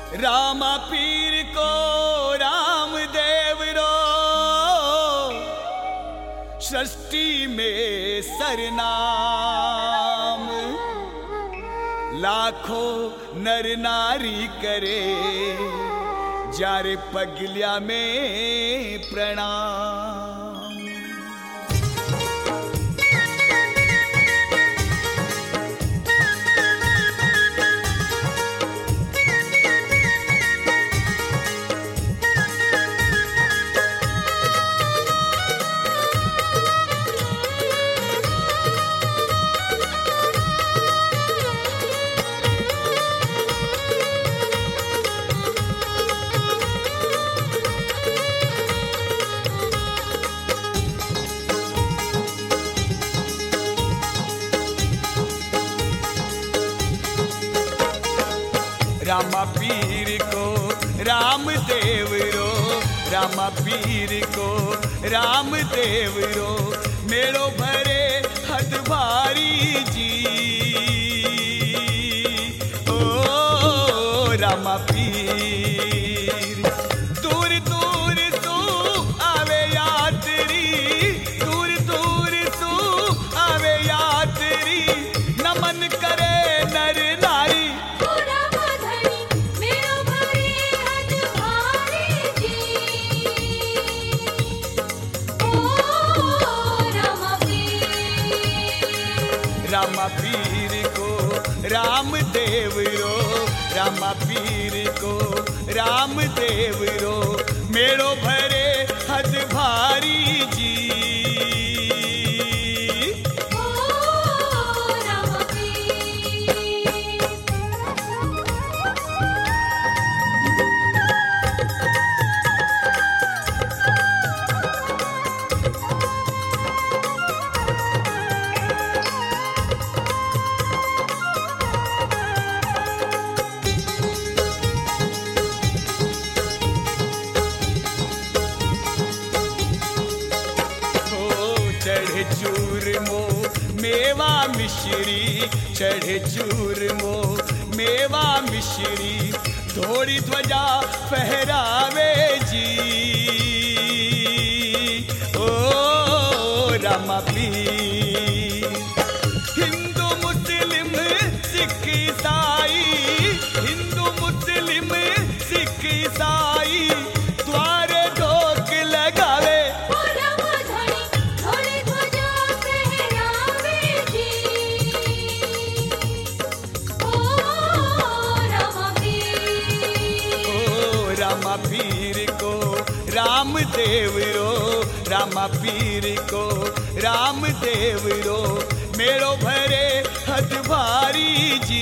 रामा पीर को रामदेव रो सृष्टि में सरनाम। लाखों नर नारी करे जारे पगलिया में प्रणाम। रामा पीर को रामदेव रो, रामा पीर को रामदेव रो, मेरो भरे हद भारी जी। ओ रामा पीर दूर दूर सू आवे यात्री, दूर दूर सू आवे यात्री, नमन करे नर नारी। रामा पीर को रामदेव रो, रामा पीर को रामदेव रो, मेरो भरे हद भारी जी। चढ़े चूरमो मेवा मिश्री, चढ़े चूरमो मेवा मिश्री, धोड़ी ध्वजा फहरावे जी। ओ रामा पीर हिंदू मुस्लिम सिख ईसाई, हिंदू मुस्लिम सिख ईसाई, द्वारे ढोक लगावे। रामा पीर को रामदेव रो, रामा पीर को रामदेव रो, मेरो भरे हद भारी जी।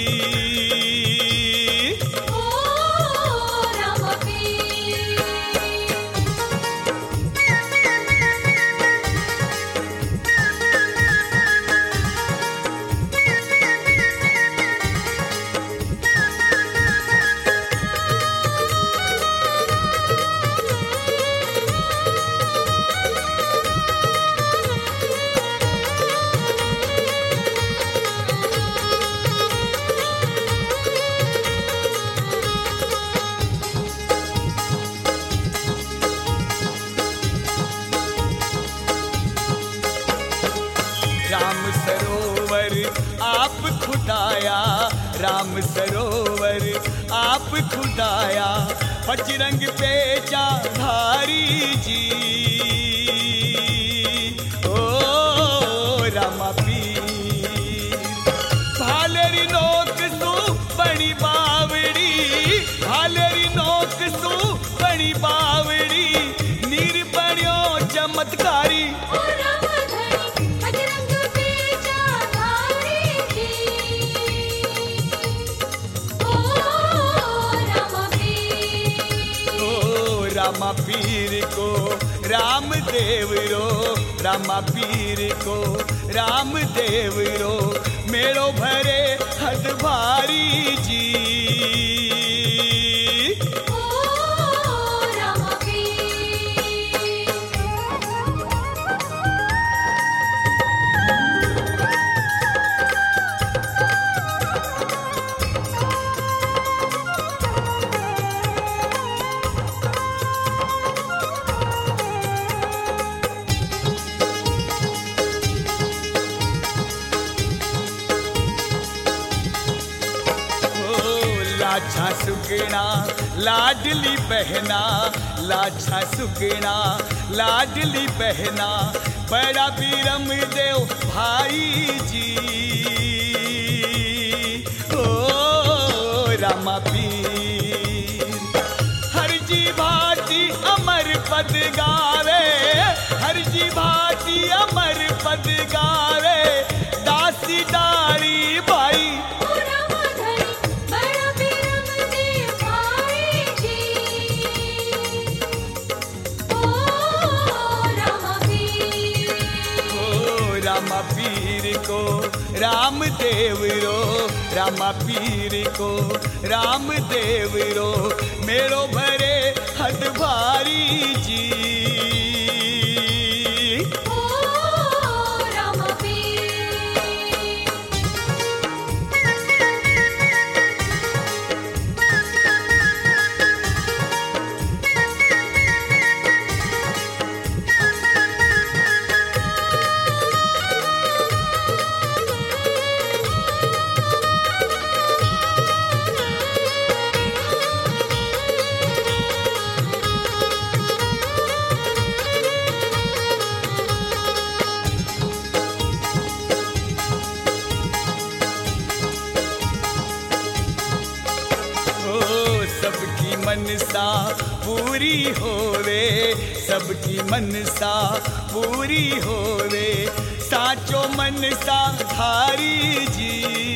राम सरोवर आप खुदाया, राम सरोवर आप खुदाया, बजरंग पेचा धारी जी। ओ रामा पीर भालेरी नोक सू बड़ी बावड़ी, भालेरी नोक सू बड़ी बावड़ी, नीर बण्यो चमत्कारी। रामा पीर को रामदेव रो, रामा पीर को रामदेव रो, मेरो भरे हद भारी जी। लाछा सुगना लाडली बहना, लाछा सुगना लाडली बहना, बड़ा बीरम देव भाई जी। ओ रामा पीर हर जी भाती अमर पद गावे, हर जी भाती अमर पद गावे, दासी दारी भाई रामा पीर को रामदेव रो, रामा पीर को रामदेव रो, मेरो भरे हद भारी जी। सबकी मनसा पूरी होवे, सबकी मनसा पूरी होवे, साचो मनसा धारी जी।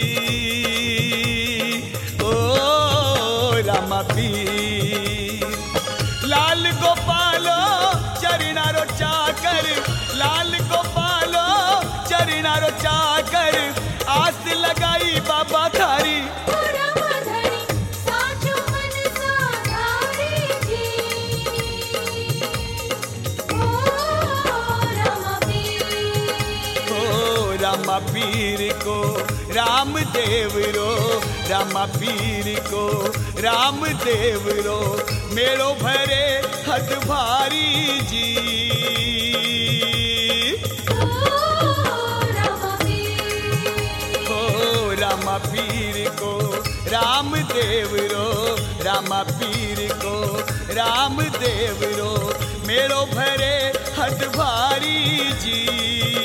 ओ रामा पीर लाल गोपालो चरणारो चाकर, लाल गोपालो चरणारो चाकर, आस लगाई बाबा थारी। रामा पीर को रामदेव रो, रामा पीर को रामदेव रो, मेरो भरे हद भारी जी। ओ रामा पीर को रामदेव रो, रामा पीर को रामदेव रो, मेरो भरे हद भारी जी।